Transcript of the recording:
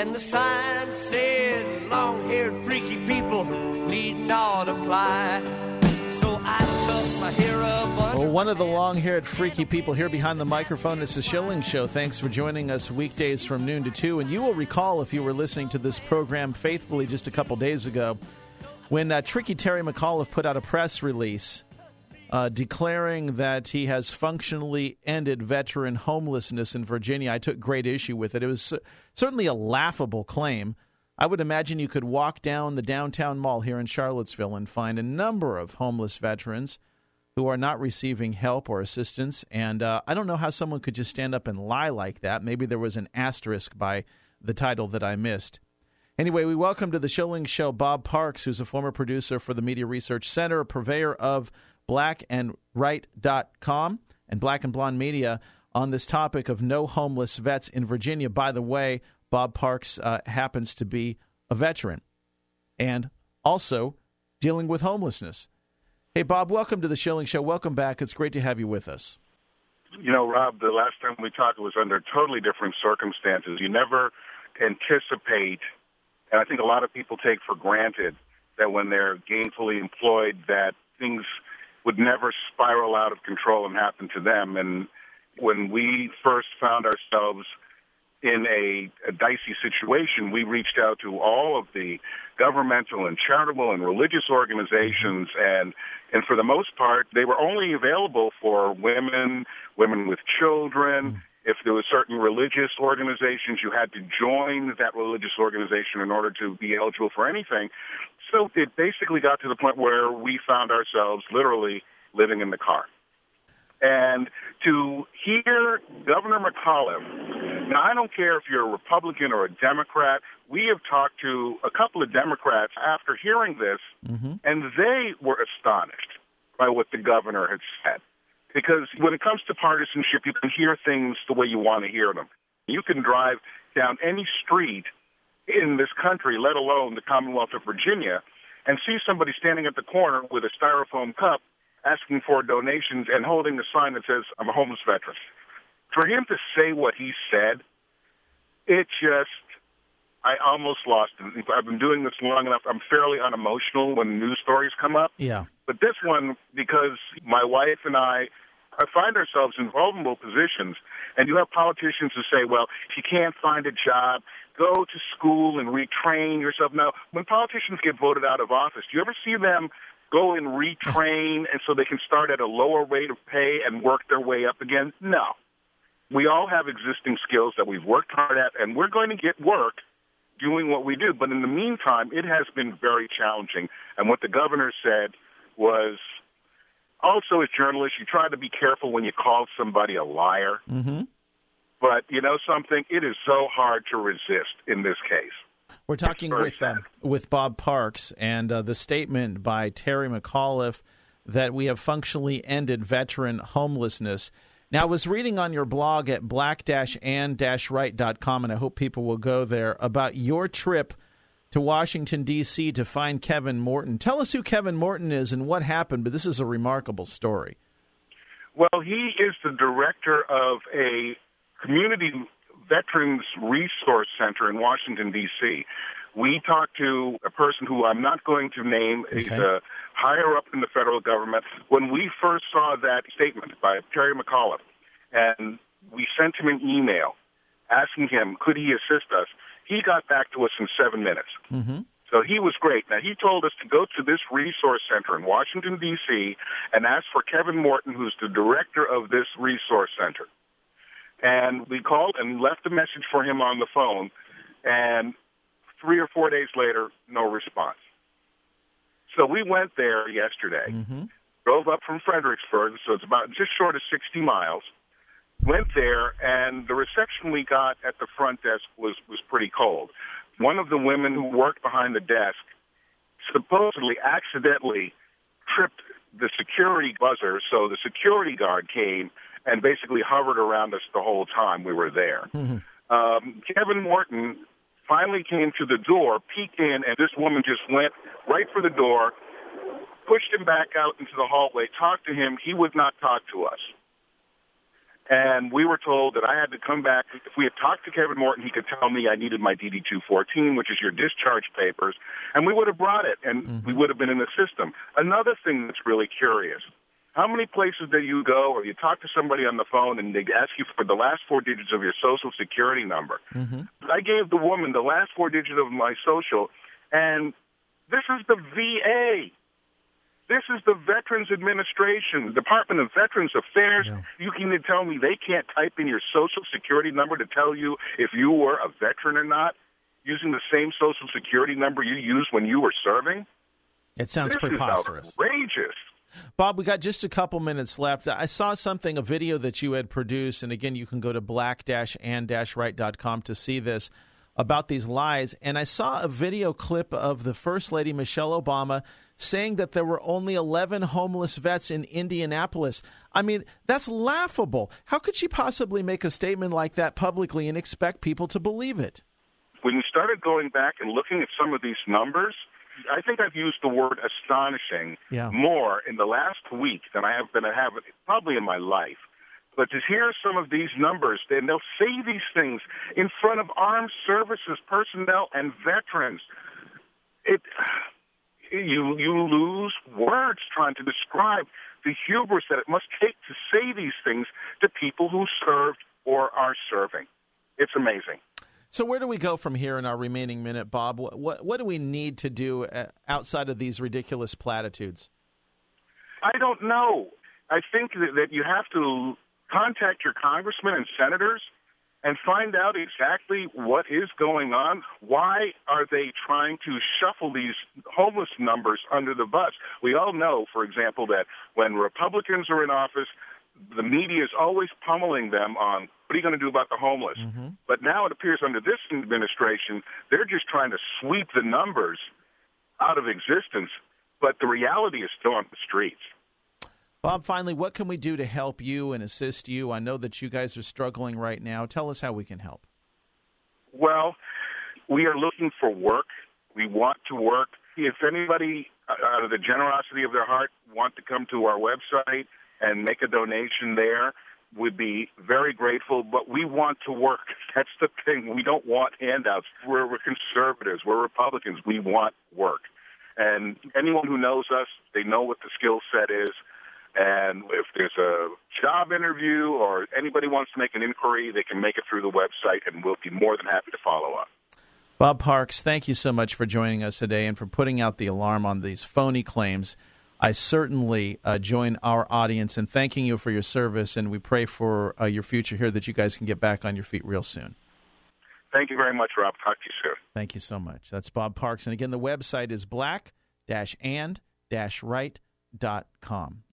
And the sign said, long-haired freaky people need not apply. So I tucked my hair up. Well, one of the long-haired freaky people here behind the microphone, it's the Schilling Show. Thanks for joining us weekdays from noon to 2. And you will recall, if you were listening to this program faithfully just a couple days ago, when Tricky Terry McAuliffe put out a press release declaring that he has functionally ended veteran homelessness in Virginia. I took great issue with it. It was certainly a laughable claim. I would imagine you could walk down the downtown mall here in Charlottesville and find a number of homeless veterans who are not receiving help or assistance. And I don't know how someone could just stand up and lie like that. Maybe there was an asterisk by the title that I missed. Anyway, we welcome to the Schilling Show Bob Parks, who's a former producer for the Media Research Center, a purveyor of blackandright.com and Black and Blonde Media on this topic of no homeless vets in Virginia. By the way, Bob Parks happens to be a veteran and also dealing with homelessness. Hey, Bob, welcome to the Schilling Show. Welcome back. It's great to have you with us. You know, Rob, the last time we talked, it was under totally different circumstances. You never anticipate, and I think a lot of people take for granted that when they're gainfully employed that things would never spiral out of control and happen to them. And when we first found ourselves in a dicey situation, we reached out to all of the governmental and charitable and religious organizations, and for the most part, they were only available for women with children. If there were certain religious organizations, you had to join that religious organization in order to be eligible for anything. So it basically got to the point where we found ourselves literally living in the car. And to hear Governor McAuliffe, now I don't care if you're a Republican or a Democrat, we have talked to a couple of Democrats after hearing this, and they were astonished by what the governor had said. Because when it comes to partisanship, you can hear things the way you want to hear them. You can drive down any street in this country, let alone the Commonwealth of Virginia, and see somebody standing at the corner with a styrofoam cup asking for donations and holding a sign that says, I'm a homeless veteran. For him to say what he said, I almost lost it. I've been doing this long enough. I'm fairly unemotional when news stories come up. Yeah. But this one, because my wife and I find ourselves in vulnerable positions, and you have politicians who say, well, if you can't find a job, go to school and retrain yourself. Now, when politicians get voted out of office, do you ever see them go and retrain and so they can start at a lower rate of pay and work their way up again? No. We all have existing skills that we've worked hard at, and we're going to get work doing what we do. But in the meantime, it has been very challenging. And what the governor said was, also as journalists, you try to be careful when you call somebody a liar. But you know something? It is so hard to resist in this case. We're talking with Bob Parks, and the statement by Terry McAuliffe that we have functionally ended veteran homelessness. Now, I was reading on your blog at black-and-right.com, and I hope people will go there, about your trip to Washington, D.C. to find Kevin Morton. Tell us who Kevin Morton is and what happened, but this is a remarkable story. Well, he is the director of a community Veterans Resource Center in Washington, D.C. We talked to a person who I'm not going to name. Okay. He's higher up in the federal government. When we first saw that statement by Terry McAuliffe, and we sent him an email asking him, could he assist us, he got back to us in 7 minutes. So he was great. Now, he told us to go to this resource center in Washington, D.C., and ask for Kevin Morton, who's the director of this resource center. And we called and left a message for him on the phone, and 3 or 4 days later, no response. So we went there yesterday, drove up from Fredericksburg, so it's about just short of 60 miles, went there, and the reception we got at the front desk was pretty cold. One of the women who worked behind the desk supposedly accidentally tripped the security buzzer, so the security guard came and basically hovered around us the whole time we were there. Kevin Morton finally came to the door, peeked in, and this woman just went right for the door, pushed him back out into the hallway, talked to him. He would not talk to us. And we were told that I had to come back. If we had talked to Kevin Morton, he could tell me I needed my DD-214, which is your discharge papers, and we would have brought it, and we would have been in the system. Another thing that's really curious, how many places do you go or you talk to somebody on the phone and they ask you for the last 4 digits of your Social Security number? I gave the woman the last 4 digits of my Social, and this is the VA. This is the Veterans Administration, Department of Veterans Affairs. Yeah. You can tell me they can't type in your Social Security number to tell you if you were a veteran or not, using the same Social Security number you used when you were serving? It sounds preposterous. This is outrageous. Bob, we got just a couple minutes left. I saw something, a video that you had produced, and again, you can go to black-and-right.com to see this, about these lies. And I saw a video clip of the First Lady, Michelle Obama, saying that there were only 11 homeless vets in Indianapolis. I mean, that's laughable. How could she possibly make a statement like that publicly and expect people to believe it? When we started going back and looking at some of these numbers, I think I've used the word astonishing more in the last week than I have been probably in my life. But to hear some of these numbers, and they'll say these things in front of armed services personnel and veterans, you lose words trying to describe the hubris that it must take to say these things to people who served or are serving. It's amazing. So where do we go from here in our remaining minute, Bob? What do we need to do outside of these ridiculous platitudes? I don't know. I think that you have to contact your congressmen and senators and find out exactly what is going on. Why are they trying to shuffle these homeless numbers under the bus? We all know, for example, that when Republicans are in office, the media is always pummeling them on what are you going to do about the homeless. But now it appears under this administration, they're just trying to sweep the numbers out of existence, but the reality is still on the streets. Bob, finally, what can we do to help you and assist you? I know that you guys are struggling right now. Tell us how we can help. Well, we are looking for work. We want to work. If anybody, out of the generosity of their heart, want to come to our website and make a donation there, we'd be very grateful. But we want to work. That's the thing. We don't want handouts. We're conservatives. We're Republicans. We want work. And anyone who knows us, they know what the skill set is. And if there's a job interview or anybody wants to make an inquiry, they can make it through the website, and we'll be more than happy to follow up. Bob Parks, thank you so much for joining us today and for putting out the alarm on these phony claims. I certainly join our audience in thanking you for your service, and we pray for your future here, that you guys can get back on your feet real soon. Thank you very much, Rob. Talk to you soon. Thank you so much. That's Bob Parks. And again, the website is black-and-right.com.